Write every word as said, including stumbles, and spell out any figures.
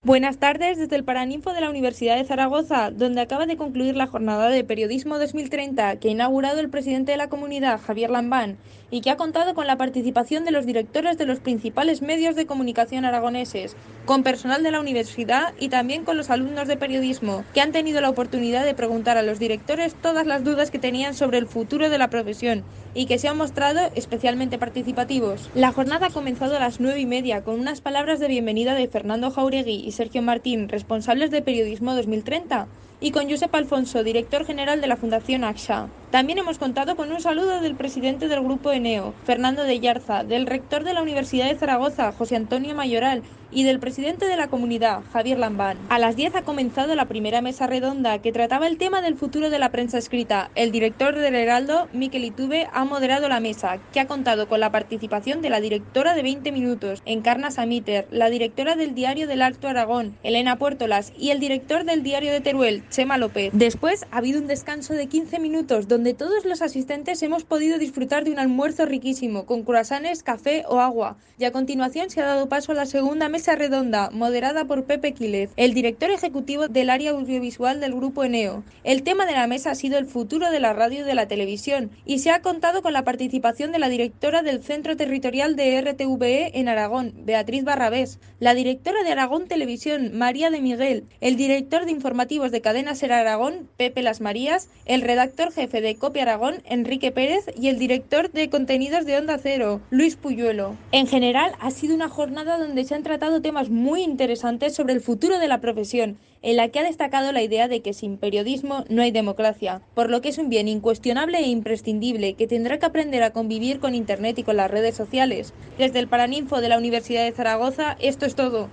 Buenas tardes desde el Paraninfo de la Universidad de Zaragoza, donde acaba de concluir la jornada de Periodismo dos mil treinta que ha inaugurado el presidente de la comunidad, Javier Lambán, y que ha contado con la participación de los directores de los principales medios de comunicación aragoneses, con personal de la universidad y también con los alumnos de periodismo, que han tenido la oportunidad de preguntar a los directores todas las dudas que tenían sobre el futuro de la profesión y que se han mostrado especialmente participativos. La jornada ha comenzado a las nueve y media con unas palabras de bienvenida de Fernando Jauregui y Sergio Martín, responsables de Periodismo dos mil treinta, y con Josep Alfonso, director general de la Fundación A X A. También hemos contado con un saludo del presidente del Grupo Eneo, Fernando de Yarza, del rector de la Universidad de Zaragoza, José Antonio Mayoral, y del presidente de la comunidad, Javier Lambán. A las diez ha comenzado la primera mesa redonda que trataba el tema del futuro de la prensa escrita. El director del Heraldo, Miquel Ituve, ha moderado la mesa, que ha contado con la participación de la directora de veinte minutos, Encarna Samiter, la directora del diario del Alto Aragón, Elena Puertolas, y el director del diario de Teruel, Chema López. Después ha habido un descanso de quince minutos donde todos los asistentes hemos podido disfrutar de un almuerzo riquísimo, con croissants, café o agua, y a continuación se ha dado paso a la segunda mesa redonda, moderada por Pepe Quílez, el director ejecutivo del área audiovisual del Grupo Eneo. El tema de la mesa ha sido el futuro de la radio y de la televisión, y se ha contado con la participación de la directora del Centro Territorial de R T V E en Aragón, Beatriz Barrabés, la directora de Aragón Televisión, María de Miguel, el director de informativos de Cadena Ser Aragón, Pepe Las Marías, el redactor jefe de Copia Aragón, Enrique Pérez, y el director de contenidos de Onda Cero, Luis Puyuelo. En general, ha sido una jornada donde se han tratado temas muy interesantes sobre el futuro de la profesión, en la que ha destacado la idea de que sin periodismo no hay democracia, por lo que es un bien incuestionable e imprescindible que tendrá que aprender a convivir con Internet y con las redes sociales. Desde el Paraninfo de la Universidad de Zaragoza, esto es todo.